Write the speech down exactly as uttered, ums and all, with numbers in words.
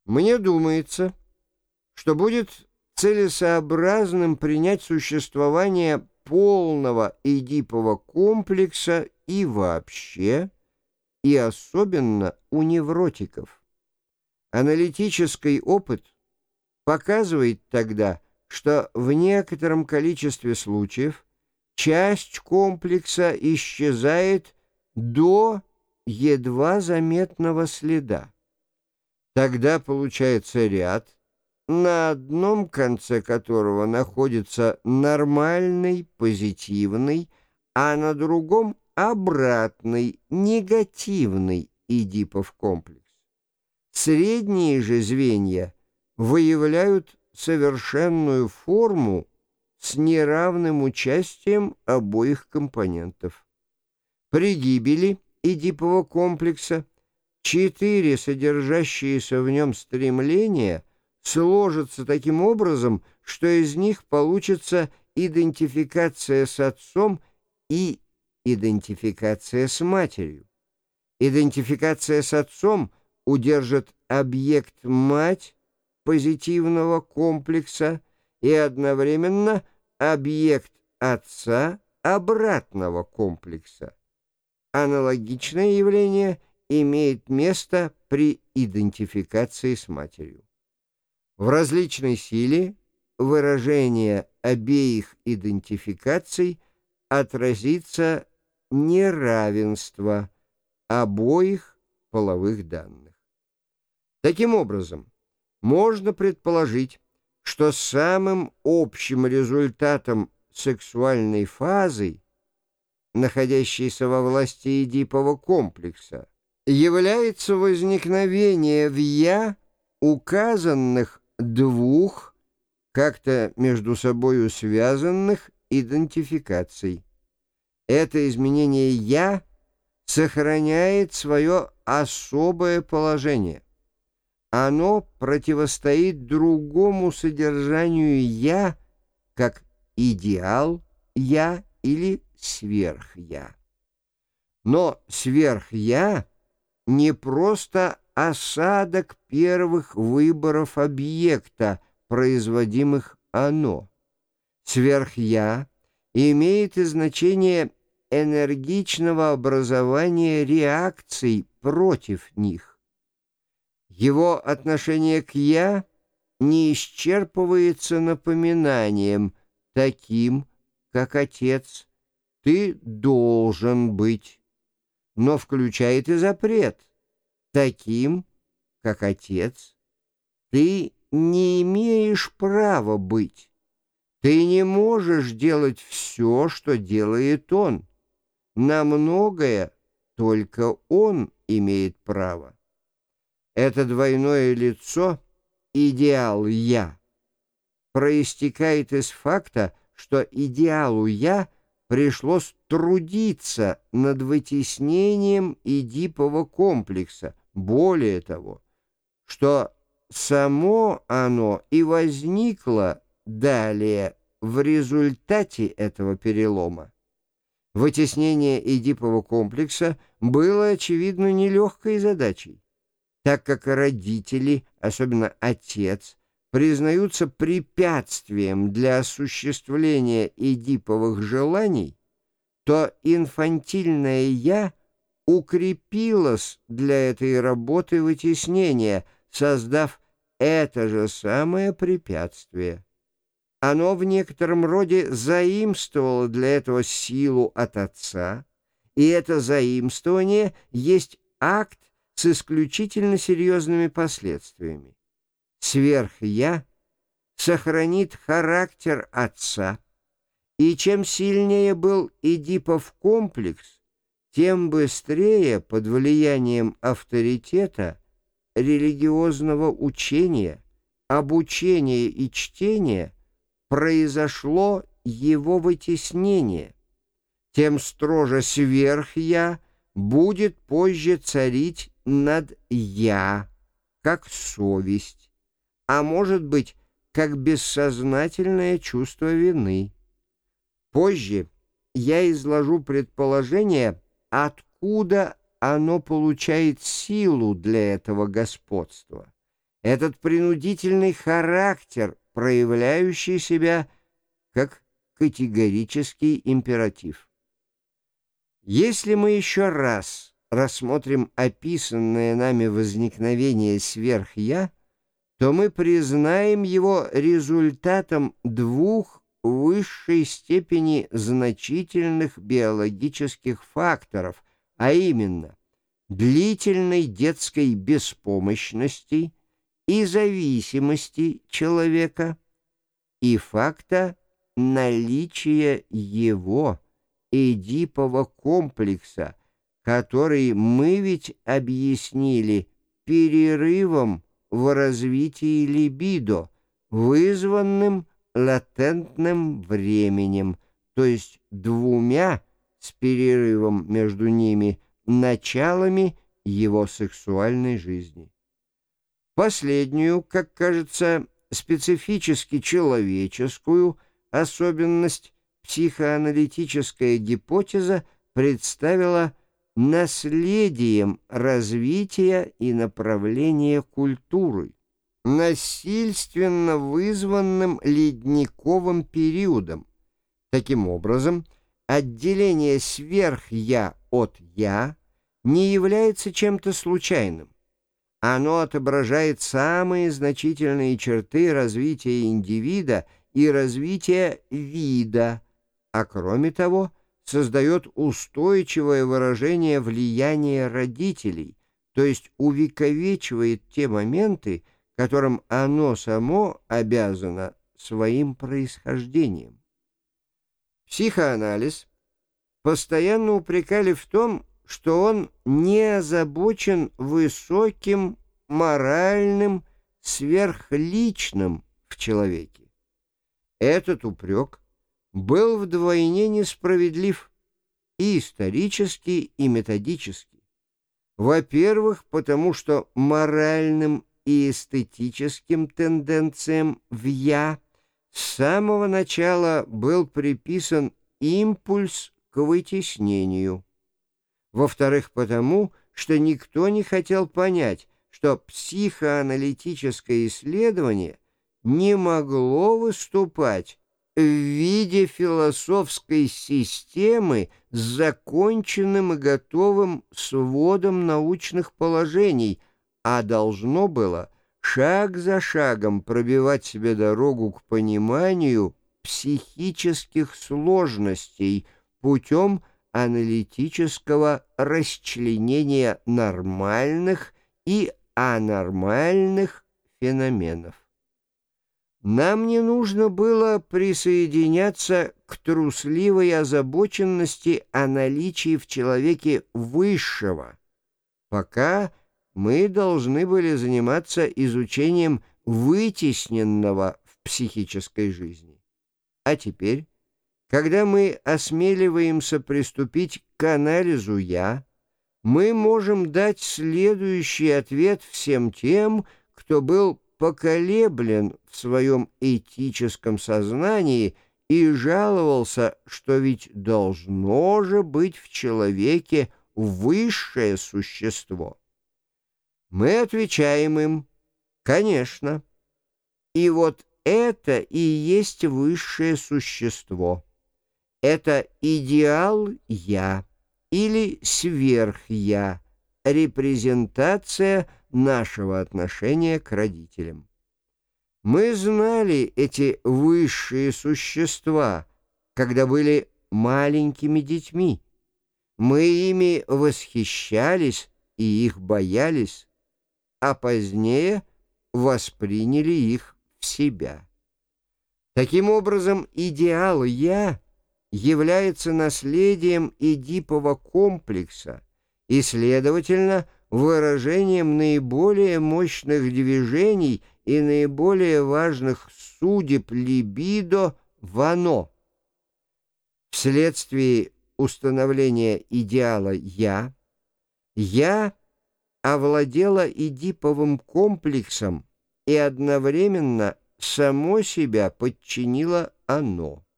Мне думается, что будет целесообразным принять существование полного эдипового комплекса и вообще, и особенно у невротиков. Аналитический опыт показывает тогда, что в некотором количестве случаев часть комплекса исчезает до едва заметного следа. Тогда получается ряд, на одном конце которого находится нормальный, позитивный, а на другом обратный, негативный эдипов комплекс. Средние же звенья выявляют совершенную форму с неравным участием обоих компонентов. При гибели эдипового комплекса четыре содержащиеся в нем стремления сложатся таким образом, что из них получится идентификация с отцом и идентификация с матерью. Идентификация с отцом удержит объект-мать позитивного комплекса и одновременно объект отца обратного комплекса. Аналогичное явление имеет место при идентификации с матерью. В различной силе выражение обеих идентификаций отразится неравенство обоих половых данных. Таким образом, можно предположить, что самым общим результатом сексуальной фазы, находящейся во власти эдипового комплекса, является возникновение в «я» указанных двух, как-то между собою связанных идентификаций. Это изменение «я» сохраняет свое особое положение. Оно противостоит другому содержанию «я», как идеал «я» или сверх-я. Но сверх-я не просто осадок первых выборов объекта, производимых оно. Сверх-я имеет и значение энергичного образования реакций против них. Его отношение к «я» не исчерпывается напоминанием, таким, как отец, ты должен быть, но включает и запрет, таким, как отец, ты не имеешь права быть, ты не можешь делать все, что делает он, на многое только он имеет право. Это двойное лицо, идеал «я», проистекает из факта, что идеалу «я» пришлось трудиться над вытеснением эдипового комплекса, более того, что само оно и возникло далее в результате этого перелома. Вытеснение эдипового комплекса было, очевидно, нелегкой задачей, так как родители, особенно отец, признаются препятствием для осуществления эдиповых желаний, то инфантильное «я» укрепилось для этой работы вытеснения, создав это же самое препятствие. Оно в некотором роде заимствовало для этого силу от отца, и это заимствование есть акт с исключительно серьезными последствиями. Сверх-я сохранит характер отца, и чем сильнее был эдипов комплекс, тем быстрее под влиянием авторитета, религиозного учения, обучения и чтения произошло его вытеснение, тем строже сверх-я будет позже царить над «я», как совесть, а может быть, как бессознательное чувство вины. Позже я изложу предположение, откуда оно получает силу для этого господства, этот принудительный характер, проявляющий себя как категорический императив. Если мы еще раз рассмотрим описанное нами возникновение сверх-я, то мы признаем его результатом двух в высшей степени значительных биологических факторов, а именно длительной детской беспомощности и зависимости человека и факта наличия его эдипового комплекса, который мы ведь объяснили перерывом в развитии либидо, вызванным латентным временем, то есть двумя с перерывом между ними началами его сексуальной жизни. Последнюю, как кажется, специфически человеческую особенность психоаналитическая гипотеза представила наследием развития и направления культуры, насильственно вызванным ледниковым периодом. Таким образом, отделение сверх-я от «я» не является чем-то случайным. Оно отображает самые значительные черты развития индивида и развития вида, а кроме того, создает устойчивое выражение влияния родителей, то есть увековечивает те моменты, которым оно само обязано своим происхождением. Психоанализ постоянно упрекали в том, что он не озабочен высоким моральным сверхличным в человеке. Этот упрек был вдвойне несправедлив и исторически, и методически. Во-первых, потому что моральным и эстетическим тенденциям в «я» с самого начала был приписан импульс к вытеснению. Во-вторых, потому что никто не хотел понять, что психоаналитическое исследование не могло выступать в виде философской системы с законченным и готовым сводом научных положений, а должно было шаг за шагом пробивать себе дорогу к пониманию психических сложностей путем аналитического расчленения нормальных и анормальных феноменов. Нам не нужно было присоединяться к трусливой озабоченности о наличии в человеке высшего, пока мы должны были заниматься изучением вытесненного в психической жизни. А теперь, когда мы осмеливаемся приступить к анализу «я», мы можем дать следующий ответ всем тем, кто был поколеблен в своем этическом сознании и жаловался, что ведь должно же быть в человеке высшее существо. Мы отвечаем им: конечно. И вот это и есть высшее существо. Это идеал «я» или сверх-я, репрезентация нашего отношения к родителям. Мы знали эти высшие существа, когда были маленькими детьми. Мы ими восхищались и их боялись, а позднее восприняли их в себя. Таким образом, идеал «я» является наследием эдипового комплекса и, следовательно, выражением наиболее мощных движений и наиболее важных судеб либидо в оно. Вследствие установления идеала «я», «я» овладела эдиповым комплексом и одновременно само себя подчинила оно.